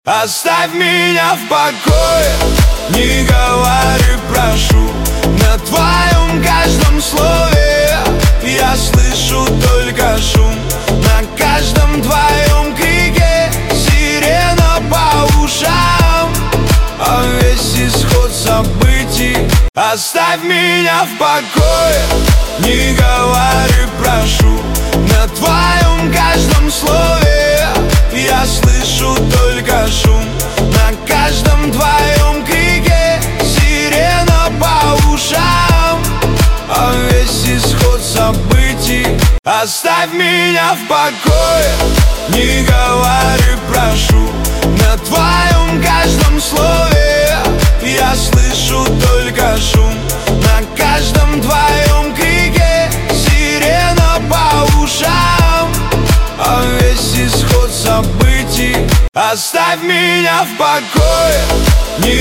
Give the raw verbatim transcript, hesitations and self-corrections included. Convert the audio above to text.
Оставь меня в покое, не говори, прошу. На твоем каждом слове я слышу только шум. На каждом твоем крике сирена по ушам, а весь исход событий. Оставь меня в покое, не говори, прошу. На твоем каждом слове я слышу только шум. На каждом твоем крике сирена по ушам, а весь исход событий. Оставь меня в покое, не говори, прошу. На твоем каждом слове я слышу только шум. На каждом твоем крике сирена по ушам, а весь исход событий. Оставь меня в покое, не